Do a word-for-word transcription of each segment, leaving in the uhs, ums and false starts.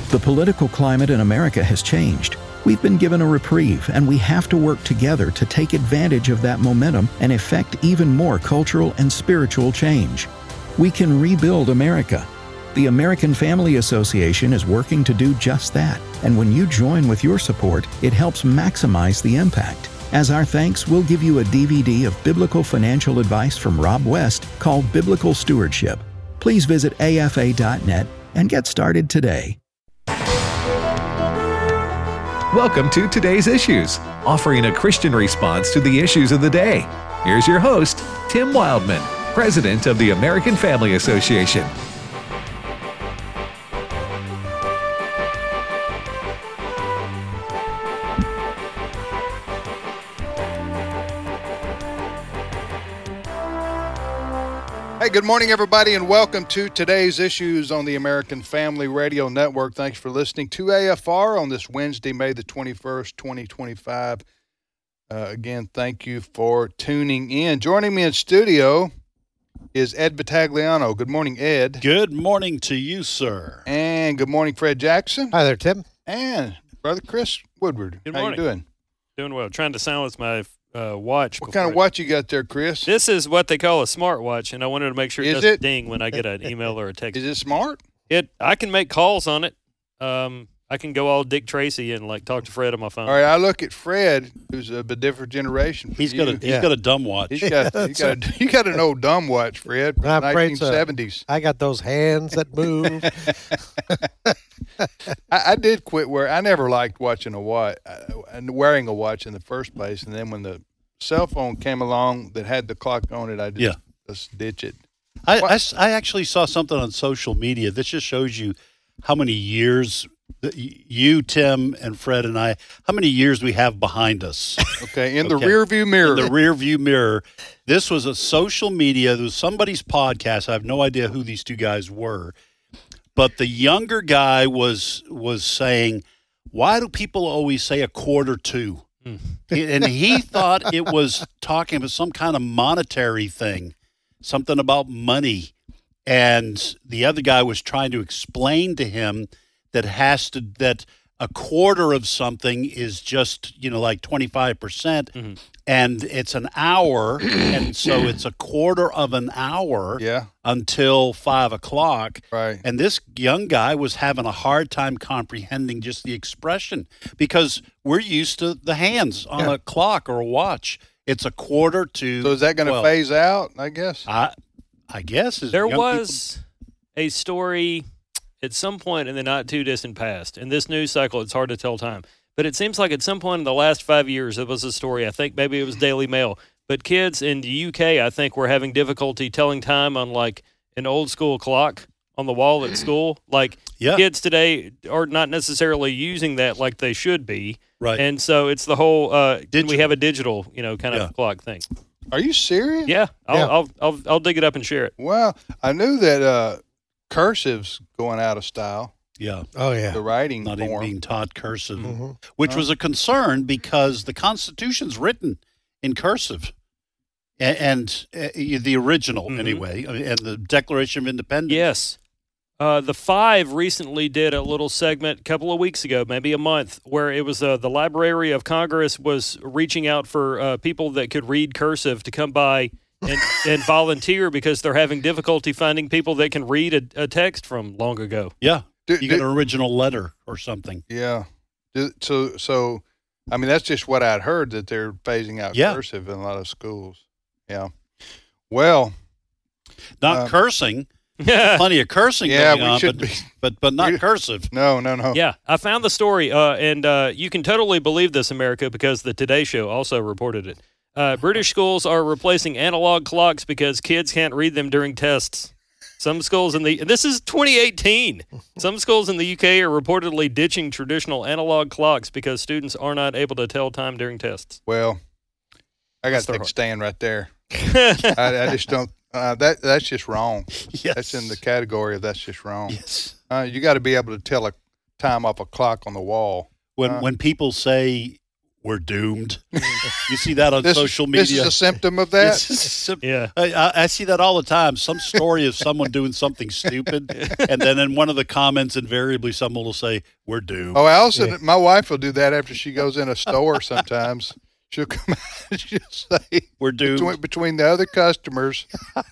The political climate in America has changed. We've been given a reprieve, and we have to work together to take advantage of that momentum and effect even more cultural and spiritual change. We can rebuild America. The American Family Association is working to do just that, and when you join with your support, it helps maximize the impact. As our thanks, we'll give you a D V D of biblical financial advice from Rob West called Biblical Stewardship. Please visit A F A dot net and get started today. Welcome to Today's Issues, offering a Christian response to the issues of the day. Here's your host, Tim Wildman, President of the American Family Association. Hey, good morning, everybody, and welcome to Today's Issues on the American Family Radio Network. Thanks for listening to A F R on this Wednesday, May the twenty-first, twenty twenty-five. Uh, again, thank you for tuning in. Joining me in studio is Ed Battagliano. Good morning, Ed. Good morning to you, sir. And good morning, Fred Jackson. Hi there, Tim. And Brother Chris Woodward. Good How morning. you doing? Doing well. Trying to silence my uh, watch. What kind of watch you got there, Chris? This is what they call a smart watch, and I wanted to make sure it Is doesn't it? ding when I get an email or a text. Is it smart? It. I can make calls on it. Um, I can go all Dick Tracy and like talk to Fred on my phone. All right, I look at Fred, who's of a different generation. He's You- got a he's Yeah. got a dumb watch. He's got, he got, a, you got an old dumb watch, Fred, from I'm the afraid nineteen so. seventies. I got those hands that move. I, I did quit wearing. I never liked watching a watch uh, and wearing a watch in the first place. And then when the cell phone came along that had the clock on it, I just, Yeah. just ditch it. I, I s- I actually saw something on social media. This just shows you how many years that y- you, Tim, and Fred and I, how many years we have behind us. Okay, in the Okay. rear view mirror. In the rear view mirror. This was a social media. There was somebody's podcast. I have no idea who these two guys were. But the younger guy was was saying, why do people always say a quarter to? And he thought it was talking about some kind of monetary thing, something about money. And the other guy was trying to explain to him that has to that a quarter of something is just, you know, like twenty-five percent. Mm-hmm. And it's an hour, and so it's a quarter of an hour Yeah, until five o'clock. right. And this young guy was having a hard time comprehending just the expression because we're used to the hands on Yeah. a clock or a watch. It's a quarter to. So is that going to twelve. phase out, I guess? I, I guess as There young was a story at some point in the not too distant past. In this news cycle, it's hard to tell time. But it seems like at some point in the last five years, there was a story. I think maybe it was Daily Mail. But kids in the U K, I think, were having difficulty telling time on like an old school clock on the wall at school. Like Yeah. kids today are not necessarily using that like they should be. Right. And so it's the whole, uh, can we Digital. have a digital, you know, kind of Yeah. clock thing. Are you serious? Yeah. I'll, Yeah. I'll, I'll, I'll dig it up and share it. Well, I knew that uh, cursive's going out of style, yeah, Oh, yeah. the writing not even form. being taught cursive, Mm-hmm. which was a concern because the Constitution's written in cursive. A- And, uh, the original, Mhm. anyway, and the Declaration of Independence. Yes. Uh, the Five recently did a little segment a couple of weeks ago, maybe a month, where it was uh, the Library of Congress was reaching out for uh, people that could read cursive to come by and, and volunteer because they're having difficulty finding people that can read a, a text from long ago. Yeah. Do- You get do- an original letter or something. Yeah. Do- So, so, I mean, that's just what I'd heard, that they're phasing out Yeah. cursive in a lot of schools. Yeah. Well, Not Uh, cursing. yeah, Plenty of cursing yeah, going we on, should but, be. but but not We- cursive. No, no, no. I found the story, uh, and uh, you can totally believe this, America, because the Today Show also reported it. Uh, British schools are replacing analog clocks because kids can't read them during tests. Some schools in the this is twenty eighteen. Some schools in the U K are reportedly ditching traditional analog clocks because students are not able to tell time during tests. Well, I got That's to their take a heart. stand right there. I, I just don't. Uh, that that's just wrong. Yes. That's in the category of that's just wrong. Yes. Uh, you got to be able to tell a time off a clock on the wall. When Uh. when people say we're doomed. You see that on This, social media. this is a symptom of that. This is a sim- Yeah. I, I, I see that all the time. Some story of someone doing something stupid, and then in one of the comments, invariably someone will say, "We're doomed." Oh, Allison, my wife will do that after she goes in a store sometimes. She'll come out and she'll say, We're doomed. between, between the other customers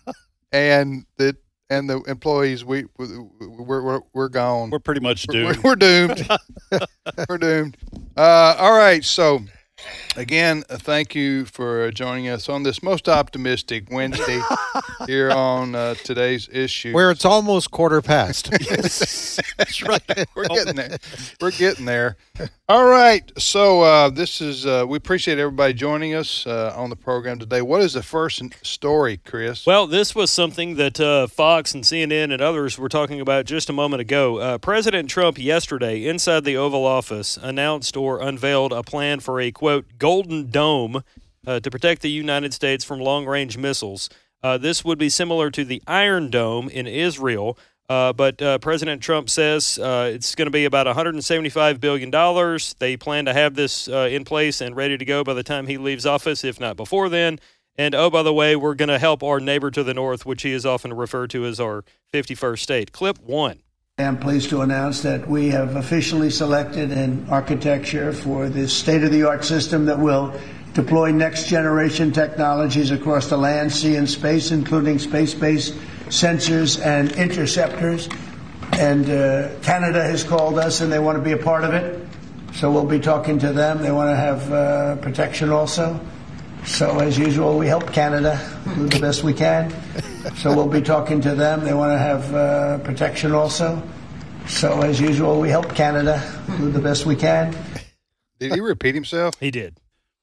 and the and the employees, we we're we're, we're gone. We're pretty much We're, doomed. we're doomed. We're doomed. Uh, all right. So, again, uh, thank you for joining us on this most optimistic Wednesday here on uh, today's issue. Where it's almost quarter past. That's right. We're getting there. We're getting there. All right. So uh, this is. Uh, we appreciate everybody joining us uh, on the program today. What is the first story, Chris? Well, this was something that uh, Fox and C N N and others were talking about just a moment ago. Uh, President Trump yesterday, inside the Oval Office, announced or unveiled a plan for a, quote, Golden Dome uh, to protect the United States from long-range missiles. Uh, this would be similar to the Iron Dome in Israel, uh, but uh, President Trump says uh, it's going to be about one hundred seventy-five billion dollars. They plan to have this uh, in place and ready to go by the time he leaves office, if not before then. And, oh, by the way, we're going to help our neighbor to the north, which he is often referred to as our fifty-first state. Clip one. I'm pleased to announce that we have officially selected an architecture for this state-of-the-art system that will deploy next-generation technologies across the land, sea, and space, including space-based sensors and interceptors. And uh, Canada has called us, and they want to be a part of it. So we'll be talking to them. They want to have uh, protection also. So, as usual, we help Canada do the best we can. So we'll be talking to them. They want to have uh, protection also. So, as usual, we help Canada do the best we can. Did he repeat himself? He did.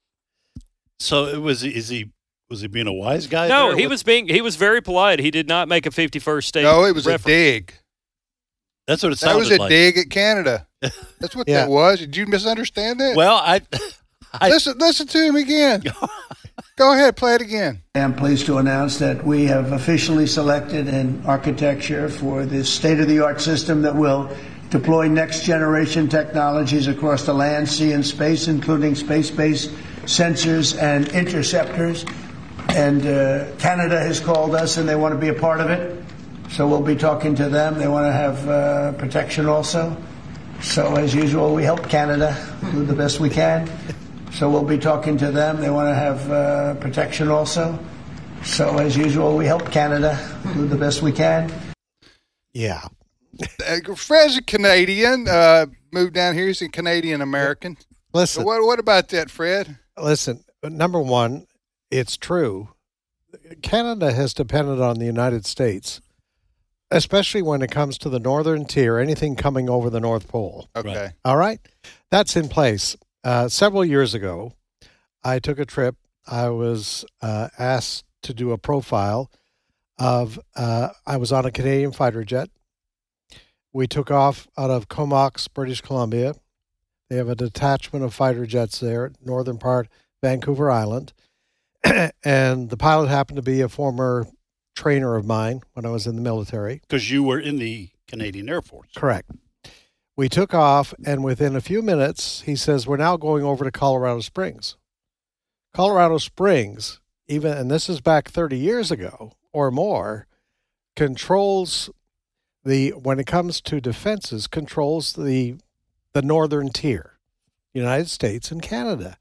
So it was. Is he? Was he being a wise guy? No, there? he What- was being he was very polite. He did not make a fifty-first state. No, it was reference. a dig. That's what it That sounded was a like. dig at Canada. That's what Yeah. that was. Did you misunderstand that? Well, I. I listen, listen to him again. Go ahead, play it again. I'm pleased to announce that we have officially selected an architecture for this state-of-the-art system that will deploy next-generation technologies across the land, sea, and space, including space-based sensors and interceptors. And uh, Canada has called us, and they want to be a part of it. So we'll be talking to them. They want to have uh, protection also. So, as usual, we help Canada do the best we can. So we'll be talking to them. They want to have uh, protection also. So, as usual, we help Canada do the best we can. Yeah. Uh, Fred's a Canadian. Uh, moved down here. He's a Canadian American. So Listen, what, what about that, Fred? listen. Number one, it's true. Canada has depended on the United States, especially when it comes to the northern tier, anything coming over the North Pole. Okay. All right? That's in place. Uh, several years ago, I took a trip. I was uh, asked to do a profile of, uh, I was on a Canadian fighter jet. We took off out of Comox, British Columbia. They have a detachment of fighter jets there, northern part, Vancouver Island. And the pilot happened to be a former trainer of mine when I was in the military. because you were in the Canadian Air Force. Correct. We took off, and within a few minutes, he says, we're now going over to Colorado Springs. Colorado Springs, even, and this is back thirty years ago or more, controls the, when it comes to defenses, controls the, the northern tier, United States and Canada.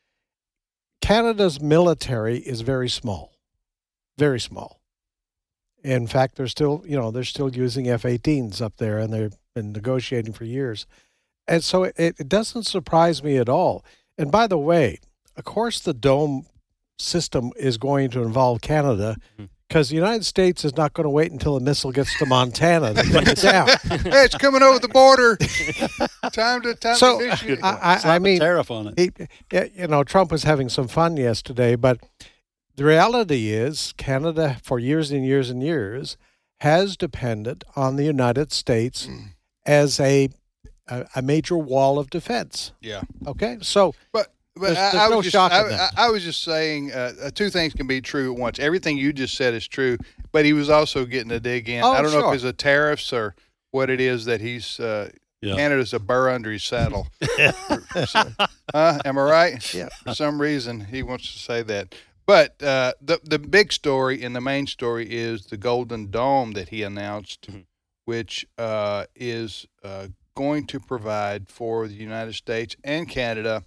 Canada's military is very small, very small. In fact, they're still, you know, they're still using F eighteens up there, and they've been negotiating for years. And so it, it doesn't surprise me at all. And by the way, of course, the dome system is going to involve Canada, because the United States is not going to wait until a missile gets to Montana to bring it down. Hey, it's coming over the border. time to time So to issue. I, I, I Slap a mean, tariff on it. he, yeah, you know, Trump was having some fun yesterday, but the reality is Canada, for years and years and years, has depended on the United States as a, a a major wall of defense. Yeah. Okay, so But but There's- I, there's I no was just shock in I, that. I, I was just saying uh, uh, two things can be true at once. Everything you just said is true, but he was also getting a dig in. Oh, I don't know sure. if it's the tariffs or what it is that he's uh, Yeah. Canada's a burr under his saddle. So, uh, am I right? Yeah. For some reason, he wants to say that. But uh, the the big story and the main story is the Golden Dome that he announced, mm-hmm. which uh, is uh, going to provide for the United States and Canada,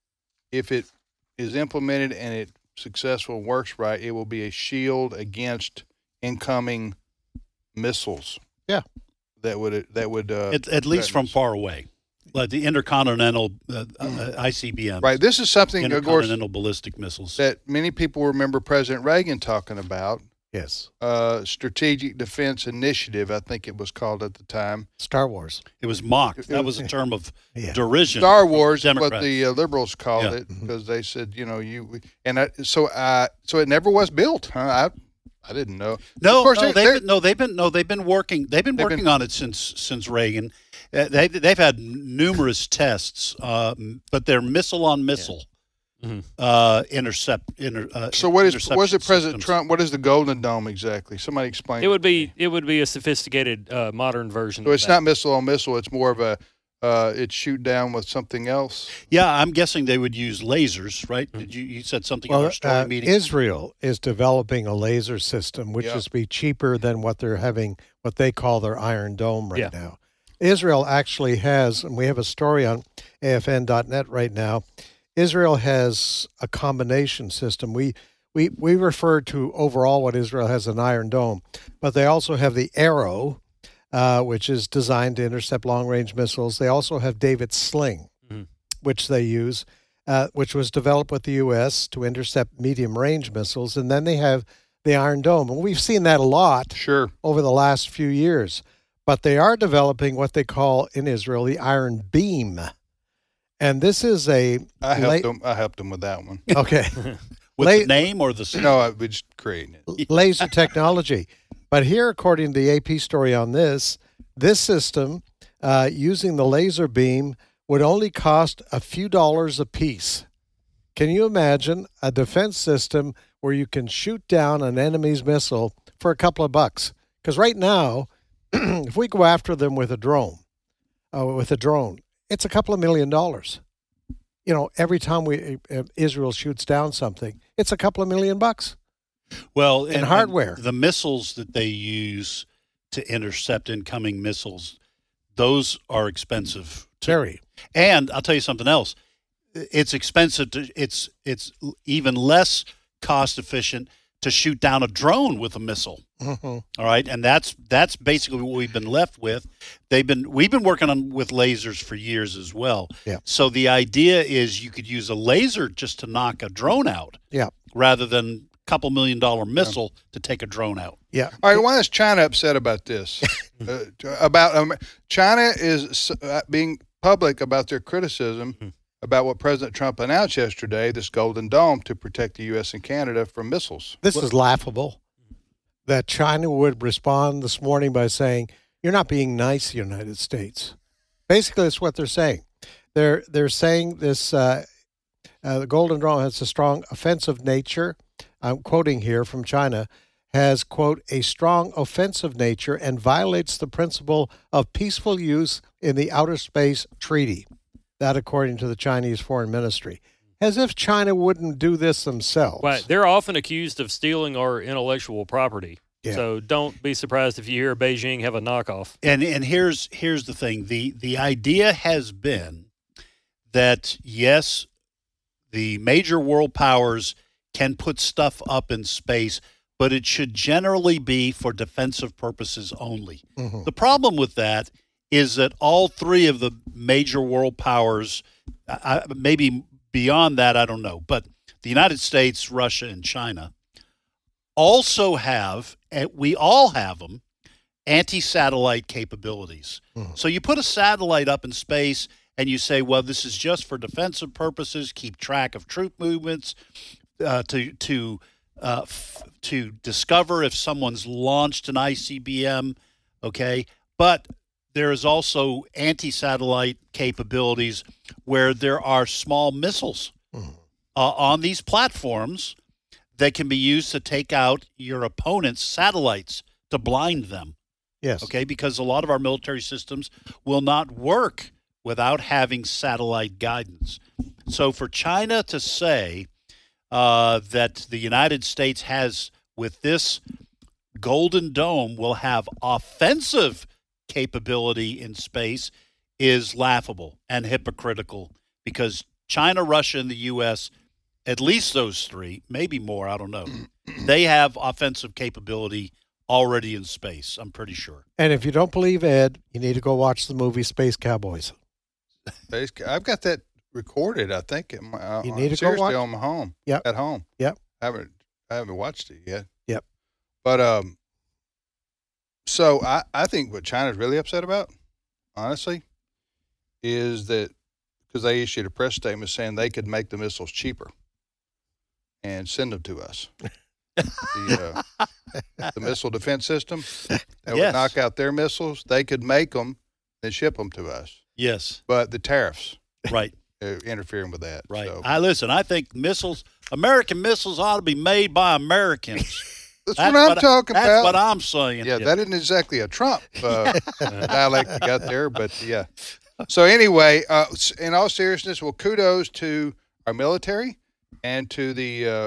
if it is implemented and it successful works right, it will be a shield against incoming missiles. Yeah, that would that would uh, at, at least from far away, like the intercontinental uh, uh, I C B Ms. Right. This is something, of course, intercontinental ballistic missiles that many people remember President Reagan talking about. Yes. Uh, Strategic Defense Initiative, I think it was called at the time. Star Wars. It was mocked. That was a term of yeah. derision. Star Wars, Democrats. what the uh, liberals called Yeah. it, because they said, you know, you and I, so I so it never was built. Huh? I I didn't know. No, of course, no, they, they've been, no, they've been no, they've been working. They've been They've working been- on it since since Reagan. Uh, they they've had numerous tests, uh, but they're missile on missile Mhm. uh, intercept. Inter, uh, So what is interception was it President systems. Trump? What is the Golden Dome exactly? Somebody explain. It would be it would be a sophisticated uh, modern version. So of it's that. not missile on missile. It's more of a uh, it's shoot down with something else. Yeah, I'm guessing they would use lasers, right? Mm-hmm. Did you you said something in Well, our story uh, meeting? Israel is developing a laser system, which Yeah. is be cheaper than what they're having, what they call their Iron Dome right Yeah. now. Israel actually has, and we have a story on A F N dot net right now. Israel has a combination system. We we we refer to overall what Israel has an Iron Dome, but they also have the Arrow, uh, which is designed to intercept long-range missiles. They also have David Sling, Mhm. which they use, uh, which was developed with the U S to intercept medium-range missiles, and then they have the Iron Dome, and we've seen that a lot Sure. over the last few years. But they are developing what they call in Israel the Iron Beam, and this is a I helped la- them. I helped them with that one. okay. With la- the name or the No, I was just creating it. laser technology. But here, according to the A P story on this, this system uh, using the laser beam would only cost a few dollars a piece. Can you imagine a defense system where you can shoot down an enemy's missile for a couple of bucks? Because right now, if we go after them with a drone, uh, with a drone, it's a couple of million dollars. You know, every time we uh, Israel shoots down something, it's a couple of million bucks. well and hardware. the missiles that they use to intercept incoming missiles, those are expensive. Terry. And I'll tell you something else. It's expensive to it's it's even less cost efficient to shoot down a drone with a missile. Mm-hmm. All right, and that's that's basically what we've been left with. They've been we've been working on with lasers for years as well. Yeah. So the idea is you could use a laser just to knock a drone out, Yeah. rather than a couple million dollar missile to take a drone out. Yeah. All right, why is China upset about this? uh, about um, China is uh, being public about their criticism Mm-hmm. about what President Trump announced yesterday, this Golden Dome to protect the U S and Canada from missiles. This is laughable that China would respond this morning by saying, "You're not being nice, to the United States." Basically, that's what they're saying. They're they're saying this uh, uh, the Golden Dome has a strong offensive nature. I'm quoting here from China, has, quote, a strong offensive nature and violates the principle of peaceful use in the Outer Space Treaty. That, according to the Chinese Foreign Ministry. As if China wouldn't do this themselves. Right. They're often accused of stealing our intellectual property. Yeah. So don't be surprised if you hear Beijing have a knockoff. And and here's here's the thing. The the idea has been that yes, the major world powers can put stuff up in space, but it should generally be for defensive purposes only. Mhm. The problem with that is that all three of the major world powers, I, maybe beyond that, I don't know, but the United States, Russia, and China also have, and we all have them, anti-satellite capabilities. Mhm. So you put a satellite up in space and you say, well, this is just for defensive purposes, keep track of troop movements, uh, to to uh, f- to discover if someone's launched an I C B M, okay? But there is also anti-satellite capabilities where there are small missiles Mhm. uh, on these platforms that can be used to take out your opponent's satellites to blind them. Yes. Okay, because a lot of our military systems will not work without having satellite guidance. So for China to say uh, that the United States has, with this Golden Dome, will have offensive capability in space is laughable and hypocritical, because China, Russia, and the U S, at least those three, maybe more, I don't know, they have offensive capability already in space, I'm pretty sure. And if you don't believe Ed, you need to go watch the movie Space Cowboys. I've got that recorded, I think. At my, uh, You need to go seriously watch- on my home. Yep. At home. Yep. I haven't I haven't watched it yet. Yep. But um so I, I think what China's really upset about, honestly, is that because they issued a press statement saying they could make the missiles cheaper and send them to us. the, uh, the missile defense system that Yes. would knock out their missiles, they could make them and ship them to us. Yes, But the tariffs right, are interfering with that. right. So I listen, I think missiles, American missiles ought to be made by Americans. that's, what I'm I- talking that's about. what I'm saying. Yeah, that isn't exactly a Trump uh, dialect you got there, but yeah. So anyway, uh, in all seriousness, well, kudos to our military and to the uh,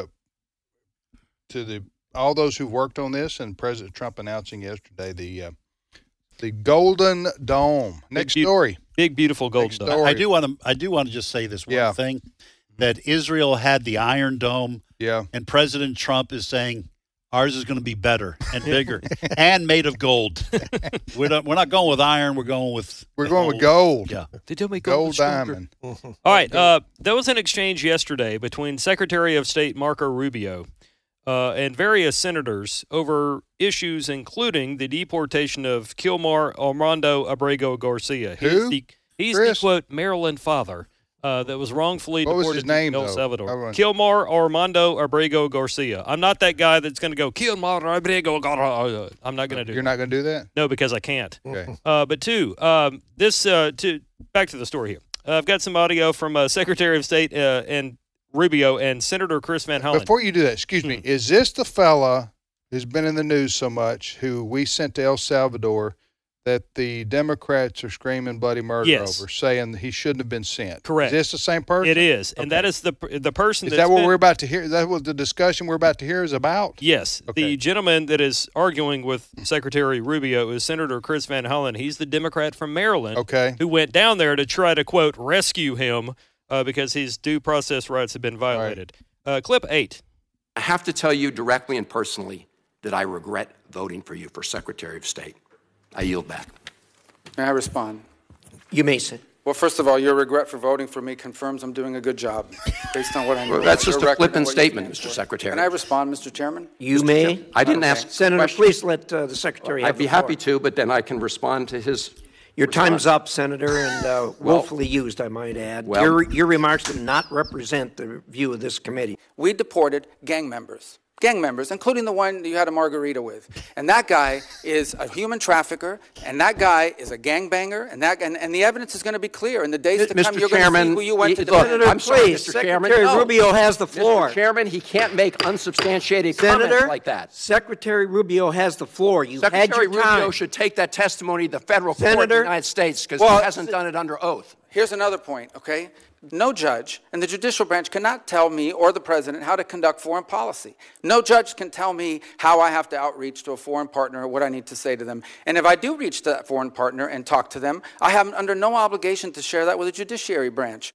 to the all those who worked on this, and President Trump announcing yesterday the uh, the Golden Dome. Next Big, story. Big, beautiful golden Next dome. story. I do want to. I do want to just say this one Yeah. thing: that Israel had the Iron Dome, Yeah. and President Trump is saying ours is going to be better and bigger and made of gold. we're not. We're not going with iron. We're going with. We're going with gold. Yeah. They tell me Gold stronger. diamond. All right. Uh, there was an exchange yesterday between Secretary of State Marco Rubio uh, and various senators over issues including the deportation of Kilmar Armando Abrego Garcia. He's Who? the, he's Chris? the, quote, Maryland father uh, that was wrongfully What was deported his name, to El though? Salvador. Everyone- Kilmar Armando Abrego Garcia. I'm not that guy that's going to go, Kilmar Abrego Garcia. I'm not going to do You're that. not going to do that? No, because I can't. Okay. Uh, but two, um, this uh, to back to the story here. Uh, I've got some audio from uh, Secretary of State uh, and Rubio and Senator Chris Van Hollen. Before you do that, excuse Hmm. me, is this the fella who's been in the news so much who we sent to El Salvador that the Democrats are screaming bloody murder Yes. over, saying he shouldn't have been sent? Correct. Is this the same person? It is, and Okay. that is the the person. Is that's that what been- we're about to hear? Is that what the discussion we're about to hear is about? Yes, Okay. the gentleman that is arguing with Secretary Rubio is Senator Chris Van Hollen. He's the Democrat from Maryland Okay. who went down there to try to quote rescue him uh, because his due process rights have been violated. Uh, clip eight. I have to tell you directly and personally that I regret voting for you for Secretary of State. I yield back. May I respond? You may sit. Well, first of all, your regret for voting for me confirms I'm doing a good job based on what I know. Well, that's about just your a record flippant and what you statement, stand Mister for. Secretary. Can I respond, Mister Chairman? You Mister may. Chairman? I didn't Okay. ask Senator, question. please let uh, the secretary have I'd be the floor. happy to, but then I can respond to his. Your response. time's up, Senator, and uh, Well- willfully used, I might add. Well- your, your remarks do not represent the view of this committee. We deported gang members. Gang members, including the one you had a margarita with. And that guy is a human trafficker, and that guy is a gangbanger, and that and, and the evidence is going to be clear. In the days to come, Mister you're going to see Chairman, who you went he- to look, defend. Senator, I'm sorry, please, Mister Chairman. Secretary No. Rubio has the floor. Mister Chairman, he can't make unsubstantiated Senator, comments like that. Secretary Rubio has the floor. You had Secretary your time. Rubio should take that testimony to the federal court of the Senator, United States because well, he hasn't done it under oath. Here's another point, okay? No judge and the judicial branch cannot tell me or the president how to conduct foreign policy. No judge can tell me how I have to outreach to a foreign partner or what I need to say to them. And if I do reach to that foreign partner and talk to them, I have under no obligation to share that with the judiciary branch.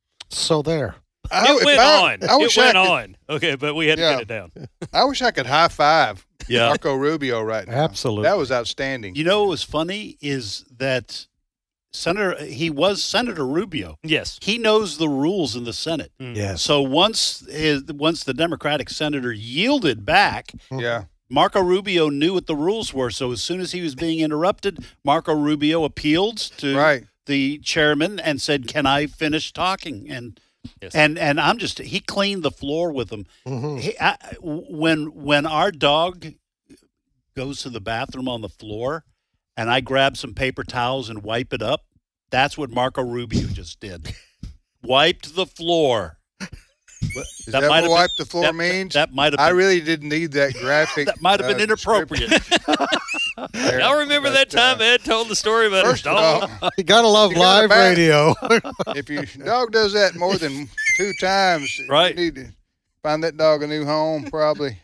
So there. I, It if went I- on. I wish it I went could- on. Okay, but we had to Yeah. get it down. I wish I could high five Yeah. Marco Rubio right now. Absolutely. That was outstanding. You know what was funny is that Senator he was Senator Rubio. Yes. He knows the rules in the Senate. Yes. So once his, once the Democratic senator yielded back, Yeah. Marco Rubio knew what the rules were. So as soon as he was being interrupted, Marco Rubio appealed to Right. the chairman and said, "Can I finish talking?" And Yes. and and I'm just he cleaned the floor with him. Mhm. He, I, when when our dog goes to the bathroom on the floor, and I grab some paper towels and wipe it up, that's what Marco Rubio just did. Wiped the floor. Is that, might what have wipe been- the floor that, means? That might have I been, really didn't need that graphic. that might have been uh, inappropriate. Y'all remember that time uh, Ed told the story about his First of all, dog? You gotta love You gotta live back- radio. if your dog does that more than two times, Right. you need to find that dog a new home, probably.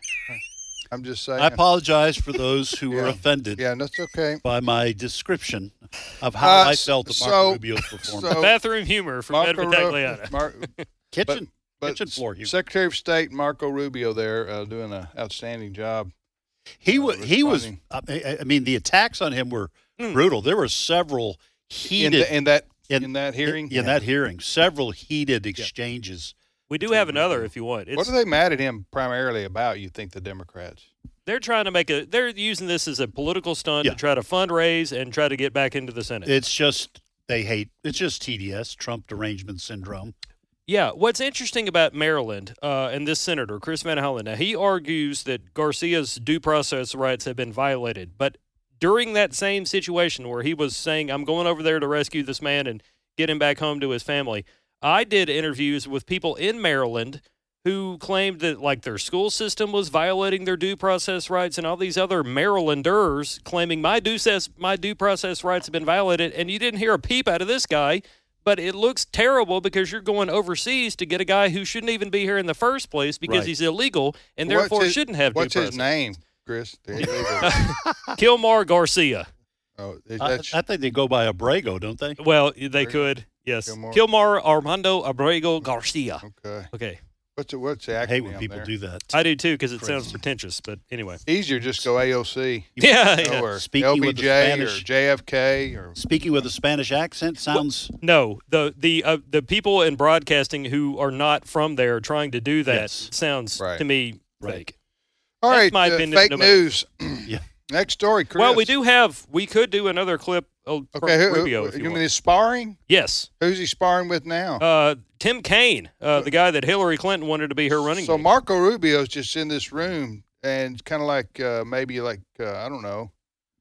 I'm just saying. I apologize for those who were Yeah. offended Yeah, that's okay. by my description of how Uh, I felt about Marco so- Rubio's performance. so- Bathroom humor from Ed Marco Ru- Vitagliano. Mar- kitchen, but kitchen floor humor. Secretary of State Marco Rubio there uh, doing an outstanding job. He uh, was. He was. responding. I I mean, the attacks on him were Hmm. brutal. There were several In, heated the, in that in- in that hearing. In, that hearing, several heated exchanges. We do have another if you want. It's, What are they mad at him primarily about, you think, the Democrats? they're trying to make a. They're using this as a political stunt Yeah. to try to fundraise and try to get back into the Senate. It's just they hate. It's just T D S, Trump derangement syndrome. Yeah, what's interesting about Maryland uh, and this senator, Chris Van Hollen, now he argues that Garcia's due process rights have been violated. But during that same situation where he was saying, I'm going over there to rescue this man and get him back home to his family, I did interviews with people in Maryland who claimed that, like, their school system was violating their due process rights and all these other Marylanders claiming my due, ses- my due process rights have been violated. And you didn't hear a peep out of this guy. But it looks terrible because you're going overseas to get a guy who shouldn't even be here in the first place because Right. he's illegal and What's therefore his- shouldn't have What's due his process. name, Chris? The illegal- Kilmar Garcia. oh, is I, that I think they go by Abrego, don't they? Well, they could. Yes. Kilmar. Kilmar Armando Abrego Garcia. okay? Okay. What's the, what's the I hate when acronym people there? do that. I do too because it Crazy. sounds pretentious. But anyway. Easier just go A O C. Yeah. you know, yeah. or Speaking with the L B J Spanish- or J F K or Speaking with a Spanish accent sounds. No, the the uh, the people in broadcasting who are not from there trying to do that Yes. sounds Right. to me Right. fake. all That's right. my uh, opinion, fake nobody- news. Yeah. Next story, Chris. Well, we do have. We could do another clip. Of Okay, who, Rubio, who, if you you mean want. he's sparring? Yes. Who's he sparring with now? Uh, Tim Kaine, uh, the guy that Hillary Clinton wanted to be her running so mate. Marco Rubio's just in this room and kind of like uh, maybe like uh, I don't know,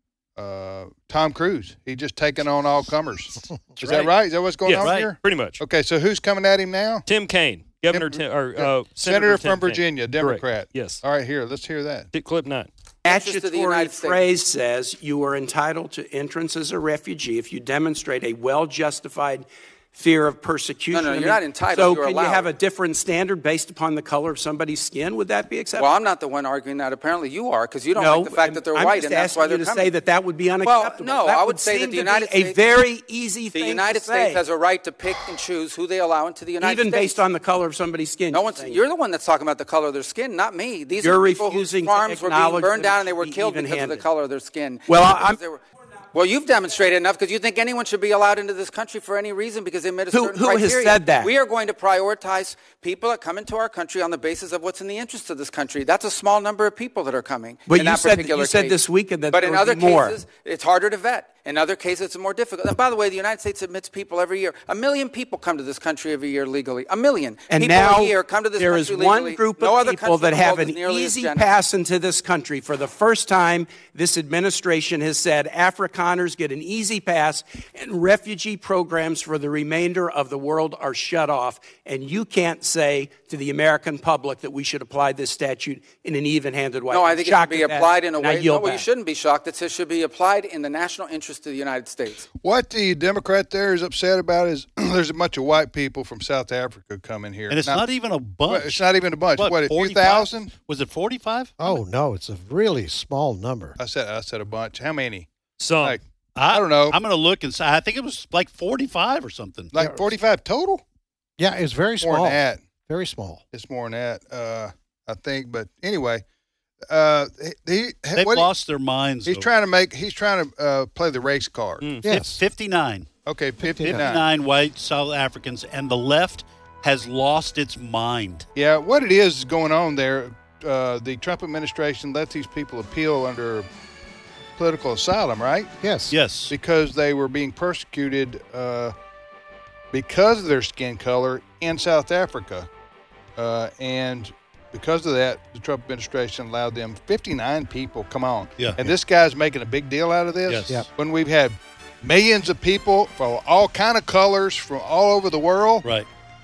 uh, Tom Cruise. He just taking on all comers. Is that right. right? Is that what's going yes, on right. here? Pretty much. Okay, so who's coming at him now? Tim Kaine, Governor Tim- Tim, or yeah. uh, Senator, Tim from Kaine. Virginia, Democrat. Correct. Yes. All right, here, let's hear that. Hit clip nine. Interest of the Statutory United States. phrase says you are entitled to entrance as a refugee if you demonstrate a well-justified fear of persecution. No, no, I you're mean, not entitled, So you're can allowed. you have a different standard based upon the color of somebody's skin? Would that be acceptable? Well, I'm not the one arguing that. Apparently, you are because you don't no, like the fact that they're I'm white, just and that's asking why you they're to coming. say that that would be unacceptable. no, that I would say seem that the to United be States- a very easy The thing United to States say, has a right to pick and choose who they allow into the United even States. based on the color of somebody's skin. No you're one's. saying. You're the one that's talking about the color of their skin, not me. These You're are people whose refusing to farms were being acknowledge burned that it down and they should were be killed because of the even-handed. color of their skin. Well, Because I'm- they were- Well, you've demonstrated enough because you think anyone should be allowed into this country for any reason because they met a Who- certain who has criteria. said that? We are going to prioritize people that come into our country on the basis of what's in the interest of this country. That's a small number of people that are coming. But in you that said- particular you said case. this weekend that But there in would other be more. cases, it's harder to vet. In other cases, it's more difficult. And by the way, the United States admits people every year. A million people come to this country every year legally. A million And people now a year come to this there country is one legally. group No of other people country in that the have world an is nearly as easy generous. pass into this country. For the first time, this administration has said Afrikaners get an easy pass and refugee programs for the remainder of the world are shut off. And you can't say to the American public that we should apply this statute in an even-handed way. No, I I'm think it should shocked be at that, applied in a and I way. No, yield well, you back. shouldn't be shocked. It says should be applied in the national interest of the United States. What the Democrat there is upset about is there's a bunch of white people from South Africa coming here. And it's Now- not even a bunch. Well, it's not even a bunch. What, What, a few forty-five? thousand? Was it forty-five? Oh no, it's a really small number. I said I said a bunch. How many? Some. Like I don't know. I'm going to look and say, I think it was like forty-five or something. like forty-five total? Yeah, it's very More small. than that. Very small. It's more than that. Uh, I think. But anyway, uh, he, he They've what he- lost their minds. he's though. trying to make. He's trying to uh, play the race card. Mm. Yes. fifty-nine. Okay, fifty-nine. fifty-nine white South Africans, and the left has lost its mind. Yeah, what it is going on there, uh, the Trump administration let these people appeal under political asylum, right? Yes. Yes. Because they were being persecuted uh, because of their skin color in South Africa. Uh, and because of that, the Trump administration allowed them fifty-nine people. Come on. Yeah. And this guy's making a big deal out of this. Yes. Yep. When we've had millions of people from all kind of colors from all over the world Right.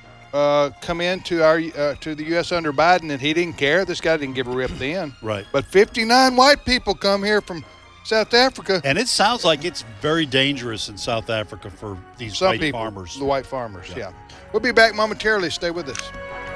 uh, come into our uh, to the U S under Biden, and he didn't care. This guy didn't give a rip then. Right. But fifty-nine white people come here from South Africa. And it sounds like it's very dangerous in South Africa for these Some white people, farmers. the white farmers, yeah. Yeah. We'll be back momentarily. Stay with us.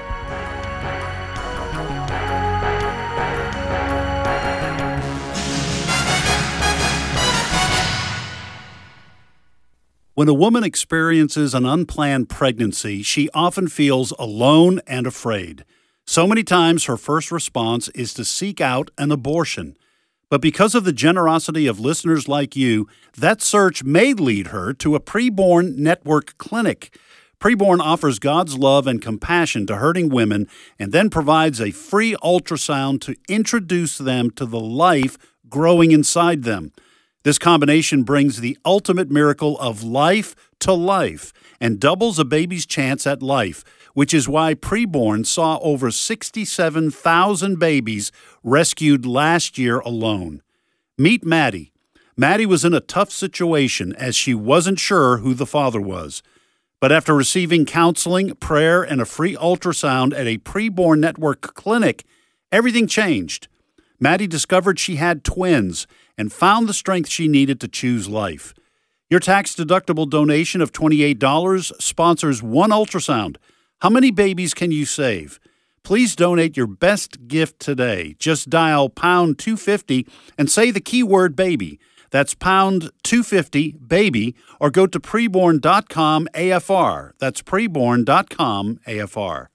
When a woman experiences an unplanned pregnancy, she often feels alone and afraid. So many times her first response is to seek out an abortion. But because of the generosity of listeners like you, that search may lead her to a Preborn Network clinic. Preborn offers God's love and compassion to hurting women and then provides a free ultrasound to introduce them to the life growing inside them. This combination brings the ultimate miracle of life to life and doubles a baby's chance at life, which is why Preborn saw over sixty-seven thousand babies rescued last year alone. Meet Maddie. Maddie was in a tough situation as she wasn't sure who the father was. But after receiving counseling, prayer, and a free ultrasound at a Preborn Network clinic, everything changed. Maddie discovered she had twins and found the strength she needed to choose life. Your tax-deductible donation of twenty-eight dollars sponsors one ultrasound. How many babies can you save? Please donate your best gift today. Just dial pound two fifty and say the keyword baby. That's pound two fifty, baby, or go to preborn dot com A F R. That's preborn dot com A F R.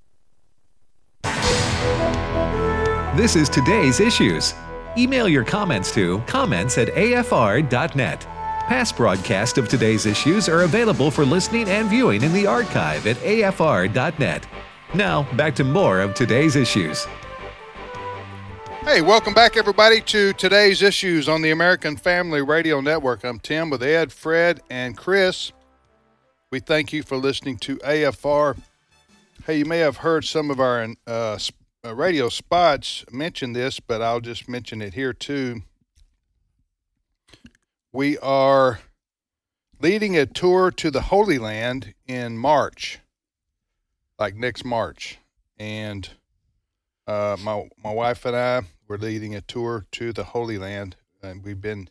This is Today's Issues. Email your comments to comments at A F R dot net. Past broadcasts of Today's Issues are available for listening and viewing in the archive at A F R dot net. Now, back to more of Today's Issues. Hey, welcome back, everybody, to Today's Issues on the American Family Radio Network. I'm Tim with Ed, Fred, and Chris. We thank you for listening to A F R. Hey, you may have heard some of our uh, radio spots mention this, but I'll just mention it here, too. We are leading a tour to the Holy Land in March, like next March. And uh, my my wife and I were leading a tour to the Holy Land, and we've been,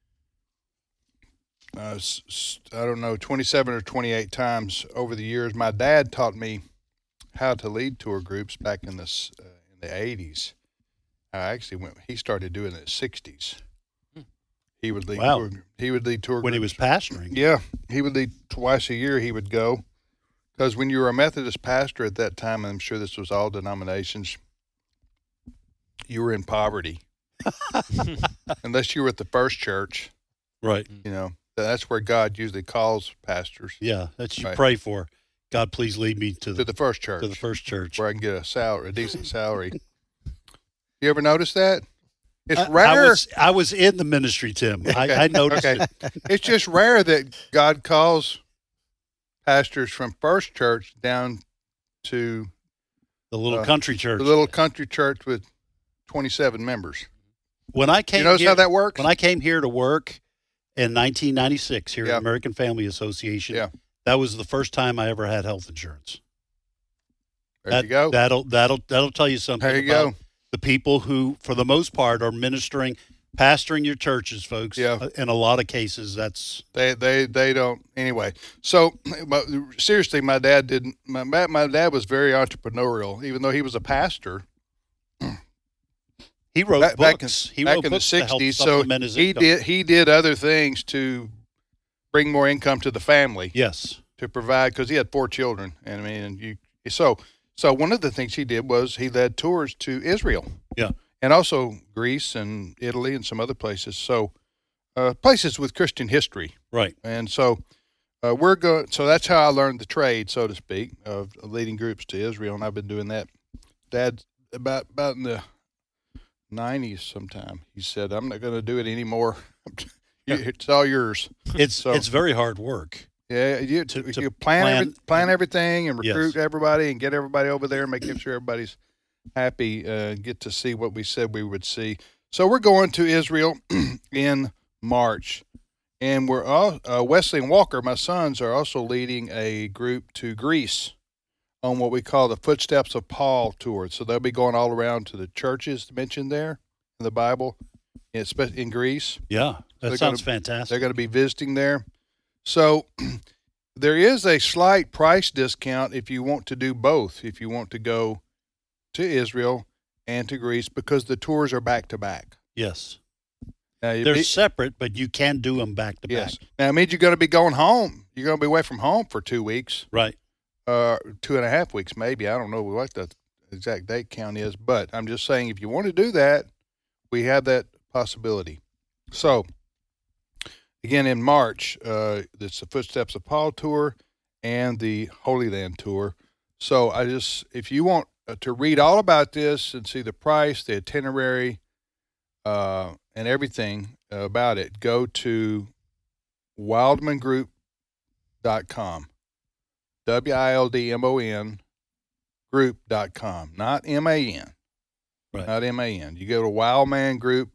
uh, I don't know, twenty-seven or twenty-eight times over the years. My dad taught me how to lead tour groups back in the uh, in the eighties. I actually went. He started doing it in the sixties. He would lead. Wow. Tour, he would lead tour When he was pastoring. Yeah, he would lead twice a year. He would go because when you were a Methodist pastor at that time, and I'm sure this was all denominations, you were in poverty unless you were at the First Church. Right. You know, that's where God usually calls pastors. Yeah, that's you Right. pray for. God, please lead me to the, To the First Church, to the first church. where I can get a salary, a decent salary. You ever notice that? It's I, rare. I was I was in the ministry, Tim. I, I noticed Okay. it. It's just rare that God calls pastors from First Church down to The little Uh, country church. the little country church with twenty-seven members. when I came You notice here, how that works? when I came here to work in nineteen ninety-six here Yeah. at American Family Association, Yeah. that was the first time I ever had health insurance. There That- you go. That'll that'll that'll tell you something. There you about go. The people who, for the most part, are ministering, pastoring your churches, folks. Yeah. Uh, In a lot of cases, that's They they they don't anyway. So, but seriously, my dad didn't. My my dad was very entrepreneurial, even though he was a pastor. he wrote Back, back in, books. he back wrote in the books to help sixties, so supplement his he income. did he did other things to bring more income to the family. Yes. To provide, because he had four children, and I mean, and you so so one of the things he did was he led tours to Israel. Yeah. And also Greece and Italy and some other places. So uh, places with Christian history. Right. And so uh, we're going. So that's how I learned the trade, so to speak, of leading groups to Israel, and I've been doing that. Dad, about about in the nineties, sometime he said, "I'm not going to do it anymore. It's all yours." It's So- it's very hard work. Yeah, you To- to, to you plan plan- every, plan everything and Yes. recruit everybody and get everybody over there and make sure everybody's happy. Uh, get to see what we said we would see. So we're going to Israel in March, and we're all uh, Wesley and Walker, my sons, are also leading a group to Greece on what we call the Footsteps of Paul tour. So they'll be going all around to the churches mentioned there in the Bible It's in Greece. Yeah, that They're sounds gonna, fantastic. They're going to be visiting there. So there is a slight price discount if you want to do both, if you want to go to Israel and to Greece, because the tours are back-to-back. Yes. Now, They're be, separate, but you can do them back-to-back. Yes. Now, it means you're going to be going home. You're going to be away from home for two weeks. Right. Uh, two and a half weeks, maybe. I don't know what the exact date count is, but I'm just saying if you want to do that, we have that possibility. So, again, in March, uh, it's the Footsteps of Paul tour and the Holy Land tour. So I just, if you want to read all about this and see the price, the itinerary, uh, and everything about it, go to wildman group dot com. W I L D M O N group dot com, not M A N. Right. Not M A N. You go to wildman group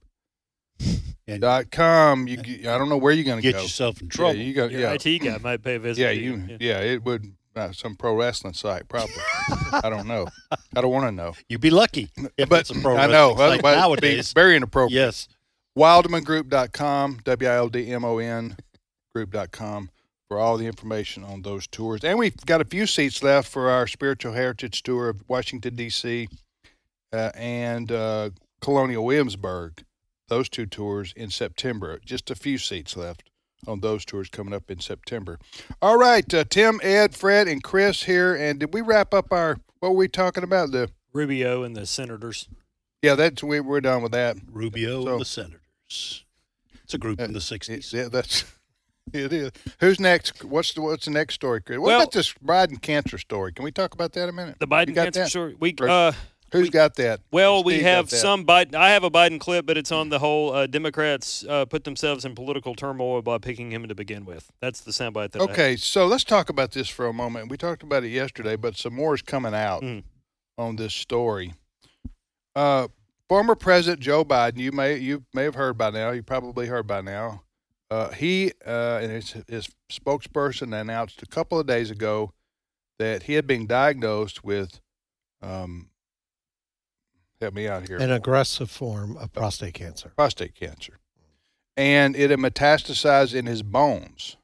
dot com. You, I don't know where you're going to get go. yourself in trouble. Yeah, you got, Your yeah. I T guy might pay a visit. Yeah, to you. Yeah. Yeah, it would. Uh, some pro wrestling site, probably. I don't know. I don't want to know. You'd be lucky if but it's a pro I know. wrestling site Otherwise, nowadays. it'd be very inappropriate. Yes. wildman group dot com, W I L D M O N group dot com for all the information on those tours. And we've got a few seats left for our Spiritual Heritage Tour of Washington, D C uh, and uh, Colonial Williamsburg. Those two tours in September. Just a few seats left on those tours coming up in September. All right, uh, Tim, Ed, Fred, and Chris here. And did we wrap up our, what were we talking about? The Rubio and the senators. Yeah, that's we, we're done with that. Rubio So- and the Senators. It's a group Uh, in the sixties. Yeah, that's it is. Who's next? What's the what's the next story, Chris? What Well- about this Biden cancer story? Can we talk about that a minute? The You Biden got cancer that? story. We Or- uh, Who's we- got that? well, we Steve got have that. some Biden. I have a Biden clip, but it's on the whole uh, Democrats uh, put themselves in political turmoil by picking him to begin with. That's the soundbite that. I have. Okay, so let's talk about this for a moment. We talked about it yesterday, but some more is coming out Mm. on this story. Uh, former President Joe Biden, you may you may have heard by now. You probably heard by now. Uh, he uh, and his, his spokesperson announced a couple of days ago that he had been diagnosed with, um, help me out here, An aggressive form of prostate cancer. prostate cancer, and it had metastasized in his bones,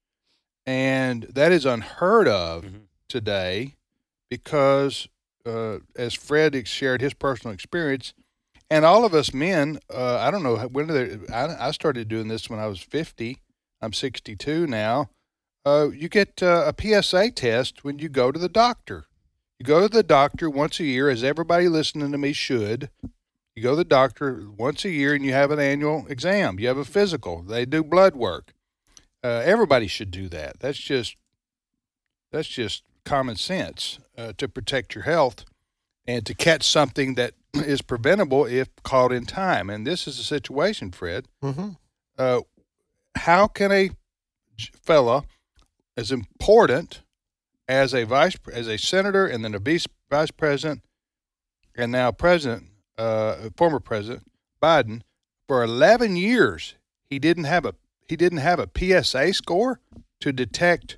and that is unheard of Mhm. today because, uh, as Fred ex- shared his personal experience, and all of us men, uh, I don't know when did they, I, I started doing this when I was fifty. I'm sixty-two now. Uh, you get uh, a P S A test when you go to the doctor. You go to the doctor once a year, as everybody listening to me should. You go to the doctor once a year and you have an annual exam. You have a physical. They do blood work. Uh, everybody should do that. That's just that's just common sense uh, to protect your health and to catch something that is preventable if caught in time. And this is the situation, Fred. Mm-hmm. Uh, how can a j- fella as important as a vice as a senator and then a vice vice president and now president, uh, former president Biden, for eleven years he didn't have a he didn't have a P S A score to detect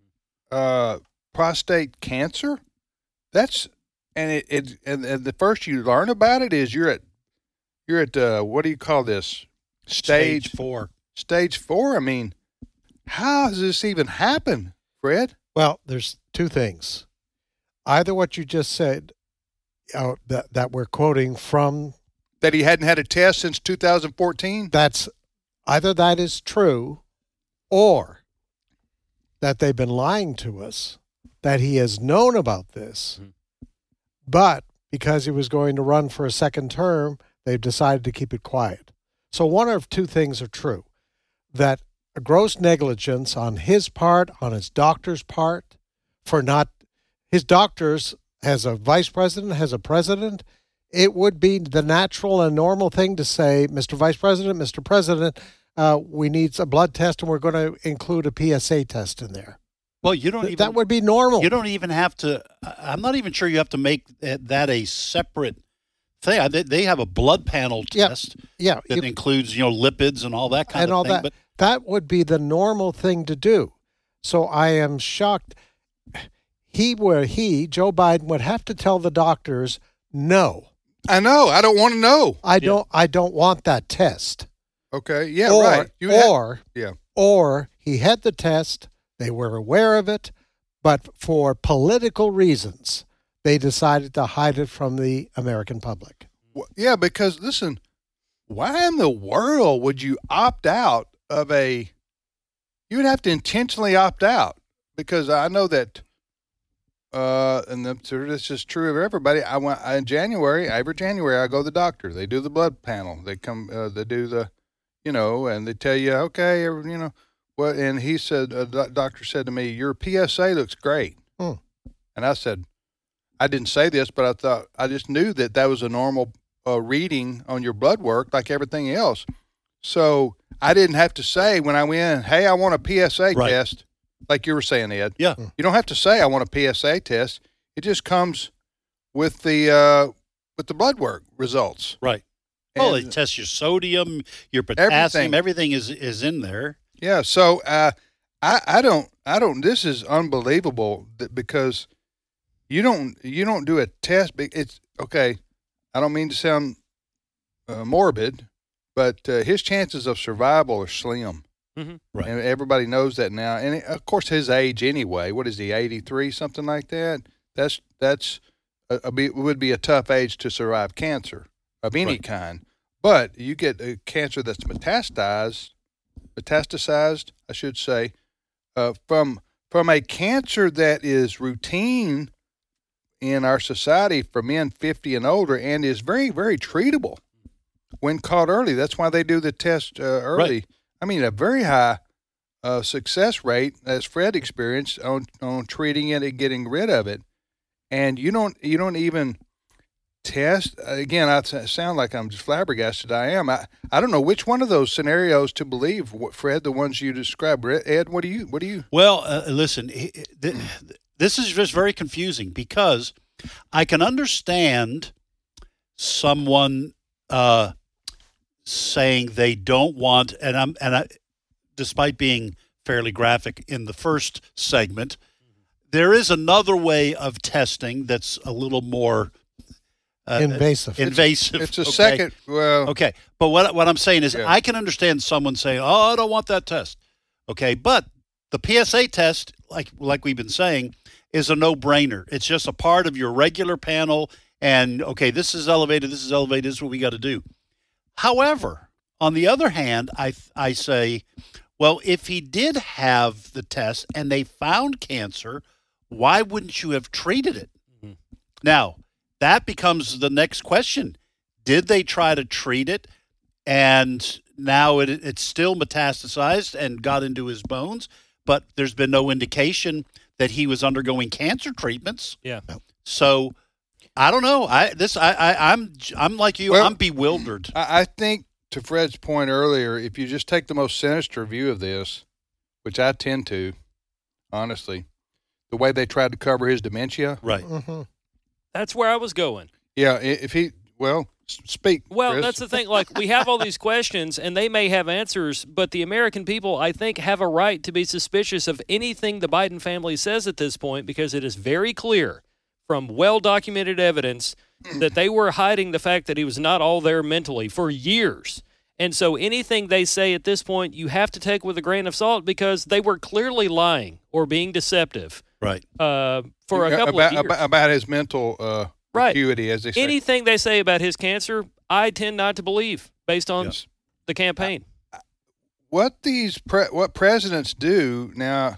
uh, prostate cancer? That's and it, it and, and the first you learn about it is you're at you're at uh, what do you call this stage, Stage four. Stage four. I mean, how does this even happen, Fred? Well, there's two things. Either what you just said, uh, that that we're quoting from, That he hadn't had a test since two thousand fourteen. that's either that is true, or that they've been lying to us, that he has known about this, Mhm. but because he was going to run for a second term, they've decided to keep it quiet. So one of two things are true: that a gross negligence on his part, on his doctor's part, for not, his doctors, as a vice president, as a president, it would be the natural and normal thing to say, Mister Vice President, Mister President, uh, we need a blood test and we're going to include a P S A test in there. Well, you don't Th- even. that would be normal. You don't even have to. I- I'm not even sure you have to make that, that a separate thing. I- They, they have a blood panel Yep. test yeah. that you- includes, you know, lipids and all that kind and of all thing. that. But That would be the normal thing to do. So I am shocked. He were he, Joe Biden, would have to tell the doctors, no, I know. I don't want to know. I don't. I don't want that test. Okay. Yeah. or, right. You or have, yeah. Or he had the test. They were aware of it, but for political reasons, they decided to hide it from the American public. Well, yeah, because listen, why in the world would you opt out of a? You would have to intentionally opt out, because I know that. Uh, and the, this is true of everybody. I went in January. Every January, I go to the doctor. They do the blood panel. They come. Uh, they do the, you know, and they tell you, okay, you know, what? And he said, a uh, doctor said to me, your P S A looks great. Hmm. And I said, I didn't say this, but I thought I just knew that that was a normal uh, reading on your blood work, like everything else. So I didn't have to say when I went in, hey, I want a P S A Right. test. Like you were saying, Ed. Yeah. You don't have to say I want a P S A test. It just comes with the uh, with the blood work results. Right. Well, And- they test your sodium, your potassium, Everything. everything is is in there. Yeah. So uh, I I don't I don't. This is unbelievable that because you don't you don't do a test. be- It's okay. I don't mean to sound uh, morbid, but uh, his chances of survival are slim. Mm-hmm. Right. And everybody knows that now. And it- of course, his age anyway. What is he? eighty-three, something like that. That's that's a, a, be- would be a tough age to survive cancer of any Right. kind. But you get a cancer that's metastasized, metastasized, I should say, uh, from from a cancer that is routine in our society for men fifty and older, and is very very treatable when caught early. That's why they do the test uh, early. Right. I mean, a very high uh, success rate, as Fred experienced, on on treating it and getting rid of it. And you don't you don't even test. Again, I t- sound like I'm just flabbergasted. I am. I, I don't know which one of those scenarios to believe, what, Fred. The ones you described, Ed. What do you what do you? Well, uh, listen, he- th- this is just very confusing because I can understand someone uh, saying they don't want, and I'm and I, despite being fairly graphic in the first segment, there is another way of testing that's a little more uh, Invasive. Invasive. It's a okay? second. Well, Okay, but what what I'm saying is, Yeah. I can understand someone saying, "Oh, I don't want that test." Okay, but the P S A test, like like we've been saying, is a no-brainer. It's just a part of your regular panel, and okay, this is elevated, this is elevated, this is what we got to do. However, on the other hand, I I say, well, if he did have the test and they found cancer, why wouldn't you have treated it? Mm-hmm. Now, that becomes the next question. Did they try to treat it and now it, it's still metastasized and got into his bones, but there's been no indication that he was undergoing cancer treatments? Yeah. So I don't know. I this I, I I'm I'm like you. Well, I'm bewildered. I, I think to Fred's point earlier, if you just take the most sinister view of this, which I tend to, honestly, the way they tried to cover his dementia. Right. Mm-hmm. That's where I was going. Yeah, i- if he well s- speak. Well, Chris. that's the thing. Like, we have all these questions, and they may have answers, but the American people, I think, have a right to be suspicious of anything the Biden family says at this point, because it is very clear from well-documented evidence that they were hiding the fact that he was not all there mentally for years. And so anything they say at this point, you have to take with a grain of salt, because they were clearly lying or being deceptive Right. uh, for a Yeah, couple about, of years. about about his mental uh, Right. acuity, as they say. Anything they say about his cancer, I tend not to believe based on Yes. the campaign. What these pre- what presidents do now?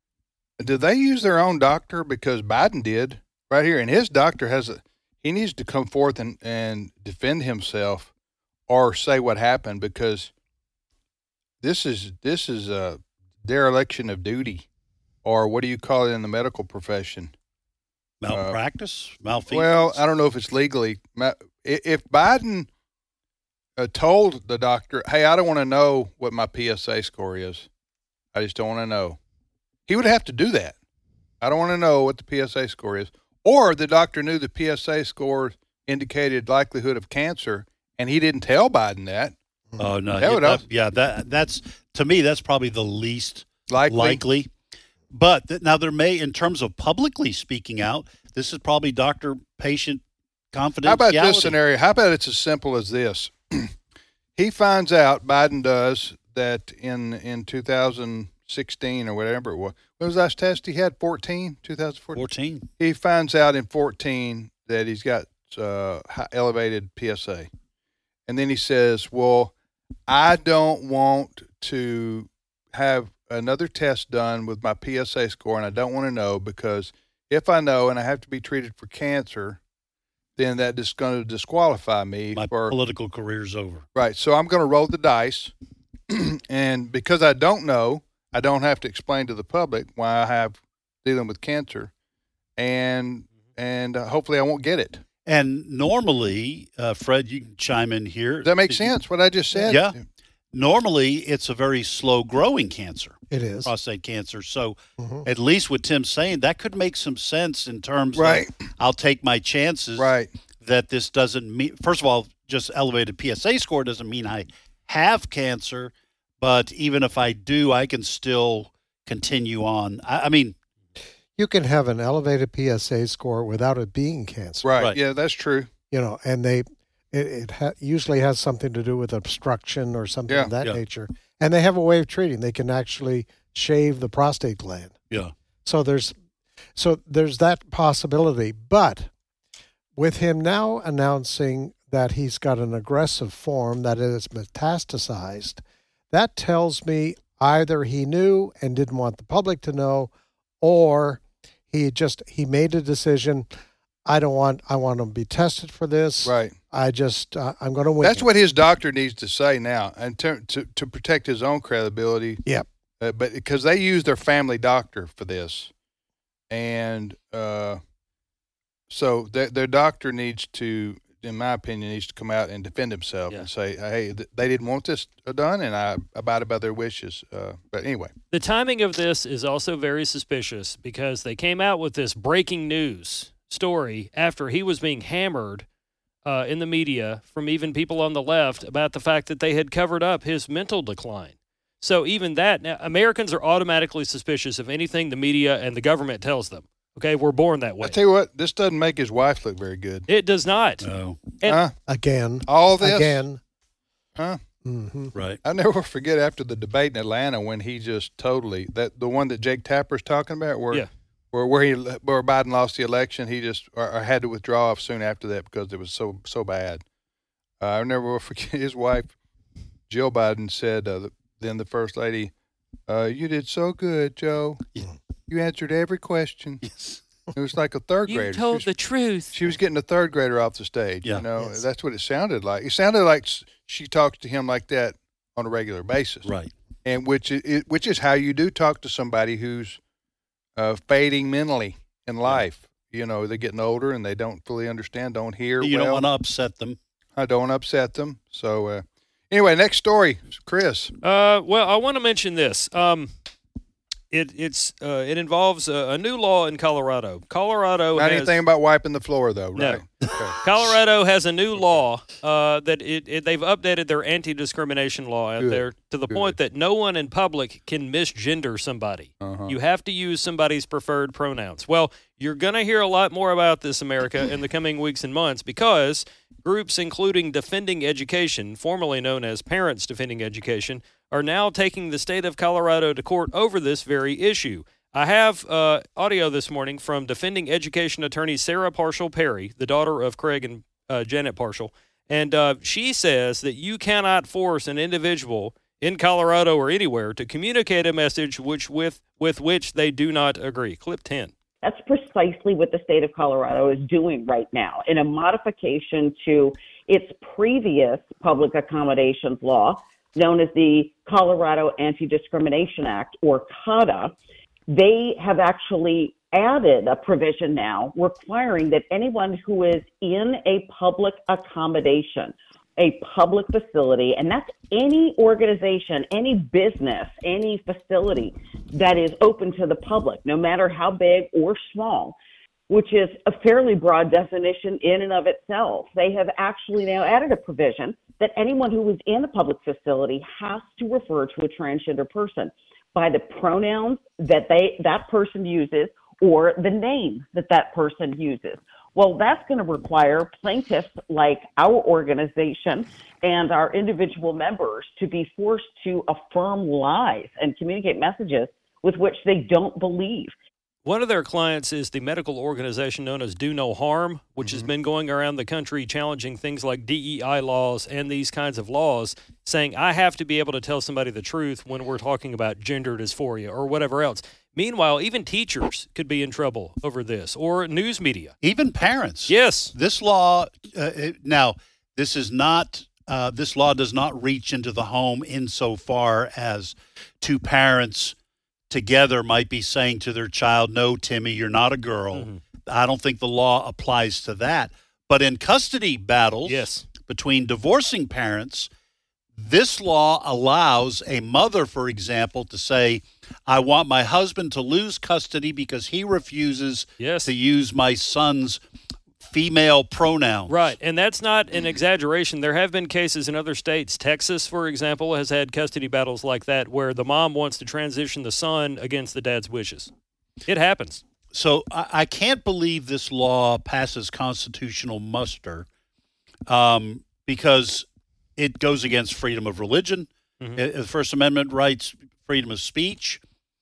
Do they use their own doctor? Because Biden did right here, and his doctor has a. He needs to come forth and, and defend himself, or say what happened, because this is this is a dereliction of duty, or what do you call it in the medical profession? Malpractice, malfeasance. Well, I don't know if it's legally. ma- i- If Biden uh, told the doctor, "Hey, I don't want to know what my P S A score is. I just don't want to know," he would have to do that. I don't want to know what the P S A score is. Or the doctor knew the P S A score indicated likelihood of cancer, and he didn't tell Biden that. Oh no, That yeah, would that, help. yeah, that that's to me that's probably the least Likely. likely. But th- now there may, in terms of publicly speaking out, this is probably doctor-patient confidentiality. How about this scenario? How about it's as simple as this? He finds out, Biden does, that in in two thousand sixteen or whatever it was, what was the last test he had? fourteen? two thousand fourteen? fourteen. He finds out in fourteen that he's got uh, high, elevated P S A. And then he says, well, I don't want to have another test done with my P S A score, and I don't want to know, because if I know and I have to be treated for cancer, then that is going to disqualify me. My for political career's over. Right. So I'm going to roll the dice. And because I don't know, I don't have to explain to the public why I have dealing with cancer. And and uh, hopefully I won't get it. And normally, uh, Fred, you can chime in here. Does that make sense, what I just said? Yeah. Normally, it's a very slow-growing cancer. It is. Prostate cancer. So Mm-hmm. at least what Tim's saying, that could make some sense in terms Right. of I'll take my chances Right. that this doesn't mean, first of all, just elevated P S A score doesn't mean I have cancer, but even if I do, I can still continue on. I, I mean, You can have an elevated P S A score without it being cancer. Right. Right. Yeah, that's true. You know, and they it, it ha- usually has something to do with obstruction or something Yeah. of that Yeah. nature. And they have a way of treating. They can actually shave the prostate gland. yeah. So there's so there's that possibility. But with him now announcing that he's got an aggressive form that is metastasized, that tells me either he knew and didn't want the public to know, or he just he made a decision. I don't want I want to be tested for this. Right. I just uh, I'm going to win. That's what his doctor needs to say now, and to to, to protect his own credibility. Yep. Uh, but because they use their family doctor for this, and uh, so their their doctor needs to, in my opinion, needs to come out and defend himself Yeah. and say, "Hey, th- they didn't want this done, and I abided by their wishes." Uh, but anyway, The timing of this is also very suspicious because they came out with this breaking news story after he was being hammered uh, in the media from even people on the left about the fact that they had covered up his mental decline. So even that, now, Americans are automatically suspicious of anything the media and the government tells them. Okay, we're born that way. I tell you what, this doesn't make his wife look very good. It does not. No. And- Huh? again. All this, Again. huh? hmm Right. I never forget after the debate in Atlanta when he just totally that the one that Jake Tapper's talking about, where Yeah. where where he where Biden lost the election, he just or, or had to withdraw off soon after that because it was so so bad. Uh, I never will forget his wife, Jill Biden, said uh, then the first lady, uh, "You did so good, Joe. Yeah. You answered every question." Yes. It was like a third You grader. She told was- the truth. She was getting a third grader off the stage. Yeah. You know, Yes. that's what it sounded like. It sounded like s- she talks to him like that on a regular basis. Right. And which is, which is how you do talk to somebody who's uh, fading mentally in life. You know, they're getting older and they don't fully understand, don't hear You well. don't want to upset them. I don't upset them. So uh, anyway, next story, Chris. Uh, well, I want to mention this. Um, it it's uh, it involves a, a new law in Colorado. Colorado Not has, anything about wiping the floor, though, No. right? Okay. Colorado has a new law uh, that it, it they've updated their anti-discrimination law out Good. there to the Good. point that no one in public can misgender somebody. Uh-huh. You have to use somebody's preferred pronouns. Well, you're going to hear a lot more about this, America, in the coming weeks and months because groups including Defending Education, formerly known as Parents Defending Education, are now taking the state of Colorado to court over this very issue. I have uh, audio this morning from Defending Education attorney Sarah Parshall Perry, the daughter of Craig and uh, Janet Parshall, and uh, she says that you cannot force an individual in Colorado or anywhere to communicate a message which with, with which they do not agree. Clip ten. That's precisely what the state of Colorado is doing right now in a modification to its previous public accommodations law, known as the Colorado Anti-Discrimination Act, or CADA. They have actually added a provision now requiring that anyone who is in a public accommodation, a public facility, and that's any organization, any business, any facility that is open to the public, no matter how big or small, which is a fairly broad definition in and of itself. They have actually now added a provision that anyone who is in a public facility has to refer to a transgender person by the pronouns that they that person uses or the name that that person uses. Well, that's going to require plaintiffs like our organization and our individual members to be forced to affirm lies and communicate messages with which they don't believe. One of their clients is the medical organization known as Do No Harm, which mm-hmm. has been going around the country challenging things like D E I laws and these kinds of laws, saying I have to be able to tell somebody the truth when we're talking about gender dysphoria or whatever else. Meanwhile, even teachers could be in trouble over this, or news media. Even parents. Yes. This law, uh, it, now, this is not, uh, this law does not reach into the home insofar as two parents together might be saying to their child, no, Timmy, you're not a girl. Mm-hmm. I don't think the law applies to that. But in custody battles yes. between divorcing parents, this law allows a mother, for example, to say, I want my husband to lose custody because he refuses yes. to use my son's female pronouns. Right, and that's not an exaggeration. There have been cases in other states. Texas, for example, has had custody battles like that where the mom wants to transition the son against the dad's wishes. It happens. So I, I can't believe this law passes constitutional muster um, because it goes against freedom of religion. Mm-hmm. The First Amendment rights, freedom of speech,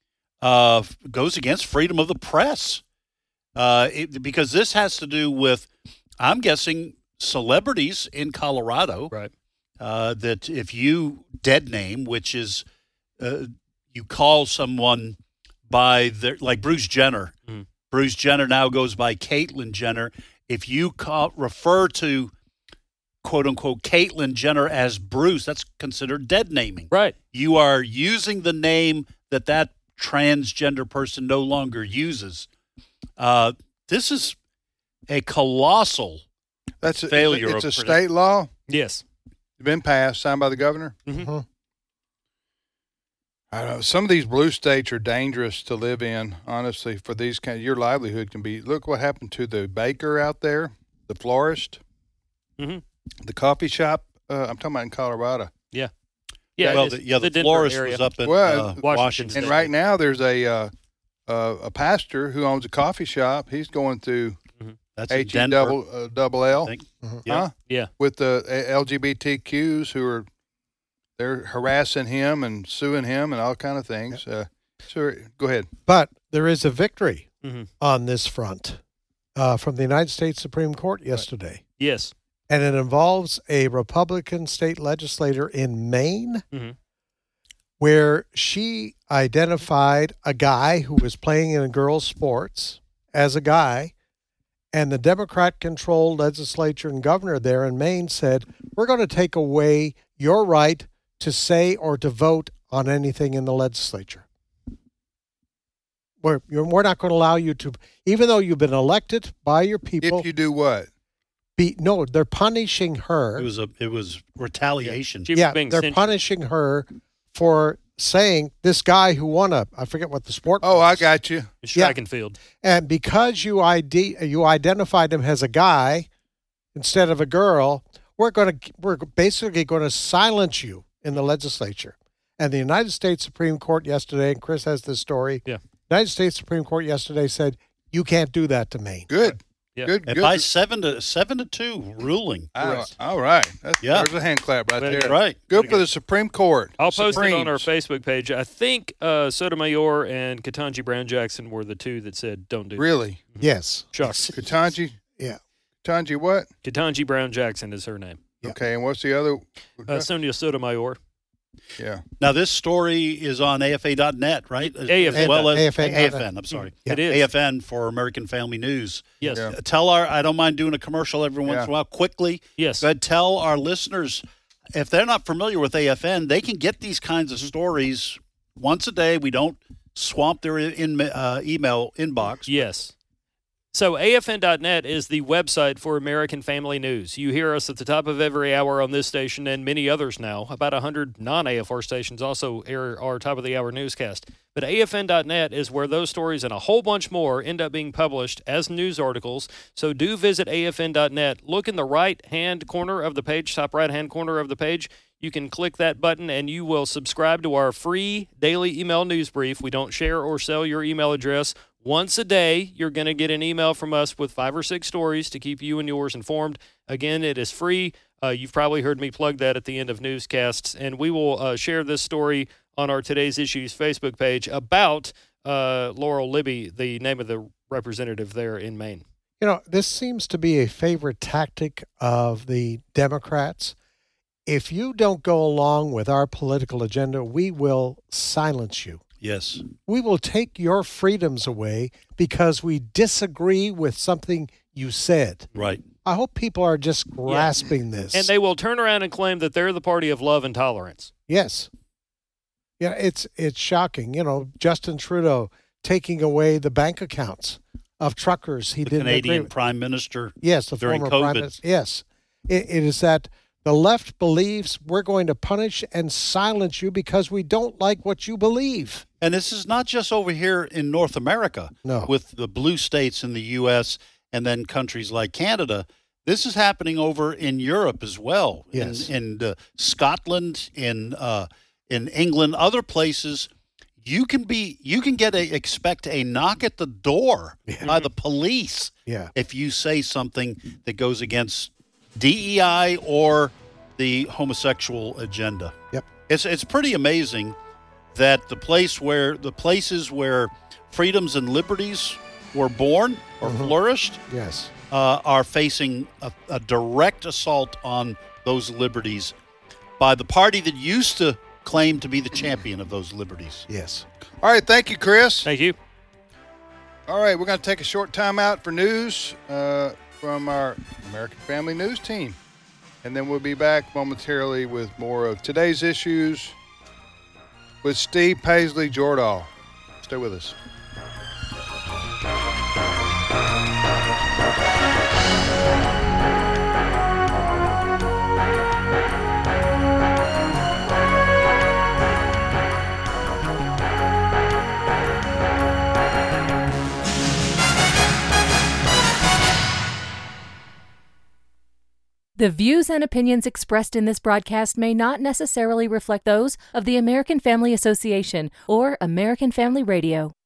uh, goes against freedom of the press. Uh, it, because this has to do with, I'm guessing, celebrities in Colorado. Right. Uh, that if you dead name, which is uh, you call someone by their, like Bruce Jenner. Mm. Bruce Jenner now goes by Caitlyn Jenner. If you call, refer to, quote unquote, Caitlyn Jenner as Bruce, that's considered dead naming. Right. You are using the name that that transgender person no longer uses. Uh, this is a colossal That's a, failure. It's a, it's of a state law. Yes, it's been passed, signed by the governor. Mm-hmm. I don't know. Some of these blue states are dangerous to live in. Honestly, for these kind, your livelihood can be. Look what happened to the baker out there, the florist, mm-hmm. the coffee shop. Uh, I'm talking about in Colorado. Yeah, yeah. Well, the, yeah, the, the florist area. was up in well, uh, Washington, Washington. And right now, there's a. Uh, Uh, a pastor who owns a coffee shop. He's going through mm-hmm. That's H E double uh, double L, mm-hmm. yeah, huh? yeah, with the L G B T Qs who are they're harassing him and suing him and all kind of things. Yeah. Uh, so go ahead. But there is a victory mm-hmm. on this front uh, from the United States Supreme Court yesterday. Right. Yes, and it involves a Republican state legislator in Maine. Mm-hmm. Where she identified a guy who was playing in girls' sports as a guy, and the Democrat-controlled legislature and governor there in Maine said, we're going to take away your right to say or to vote on anything in the legislature. We're, we're not going to allow you to, even though you've been elected by your people. If you do what? Be, no, they're punishing her. It was a, it was retaliation. Yeah, yeah being they're censured. punishing her for saying this guy who won a, I forget what the sport Oh, was. I got you. Track yeah. and field. And because you I D, you identified him as a guy instead of a girl, we're going to we're basically going to silence you in the legislature. And the United States Supreme Court yesterday, and Chris has this story. Yeah. United States Supreme Court yesterday said you can't do that to Maine. Good. Yeah. Good, and good. by seven to seven to two ruling. All, all right. That's, yeah. There's a hand clap right Very there. good. Right. Good for the Supreme Court. I'll post Supremes. it on our Facebook page. I think uh, Sotomayor and Ketanji Brown Jackson were the two that said don't do Really? that. Yes. Shucks. Ketanji? Yeah. Ketanji what? Ketanji Brown Jackson is her name. Yeah. Okay, and what's the other? Uh, Sonia Sotomayor. Yeah. Now, this story is on A F A dot net, right? A F N. As well as A F N. A F N, I'm sorry. Yeah. It is. A F N for American Family News. Yes. Yeah. Tell our, I don't mind doing a commercial every once Yeah. in a while, quickly. Yes. But tell our listeners, if they're not familiar with A F N, they can get these kinds of stories once a day. We don't swamp their in, uh, email inbox. Yes. So A F N dot net is the website for American Family News. You hear us at the top of every hour on this station and many others now. About one hundred non-A F R stations also air our top-of-the-hour newscast. But A F N dot net is where those stories and a whole bunch more end up being published as news articles. So do visit A F N dot net. Look in the right-hand corner of the page, top right-hand corner of the page. You can click that button and you will subscribe to our free daily email news brief. We don't share or sell your email address. Once a day, you're going to get an email from us with five or six stories to keep you and yours informed. Again, it is free. Uh, you've probably heard me plug that at the end of newscasts, and we will uh, share this story on our Today's Issues Facebook page about uh, Laurel Libby, the name of the representative there in Maine. You know, this seems to be a favorite tactic of the Democrats. If you don't go along with our political agenda, we will silence you. Yes. We will take your freedoms away because we disagree with something you said. Right. I hope people are just grasping yeah. this. And they will turn around and claim that they're the party of love and tolerance. Yes. Yeah, it's it's shocking. You know, Justin Trudeau taking away the bank accounts of truckers. He the didn't Canadian agree with. Prime Minister. Yes, the during former COVID. Prime Minister. Yes. It, it is that the left believes we're going to punish and silence you because we don't like what you believe. And this is not just over here in North America no. with the blue states in the U S and then countries like Canada. This is happening over in Europe as well. Yes. In, in uh, Scotland, in uh, in England, other places. You can be you can get a expect a knock at the door yeah. by the police yeah. if you say something that goes against D E I or the homosexual agenda. Yep. It's it's pretty amazing that the place where the places where freedoms and liberties were born or mm-hmm. flourished yes. uh, are facing a, a direct assault on those liberties by the party that used to claim to be the champion of those liberties. Yes. All right. Thank you, Chris. Thank you. All right. We're going to take a short time out for news uh, from our American Family News team. And then we'll be back momentarily with more of Today's Issues with Steve Paisley Jordahl. Stay with us. The views and opinions expressed in this broadcast may not necessarily reflect those of the American Family Association or American Family Radio.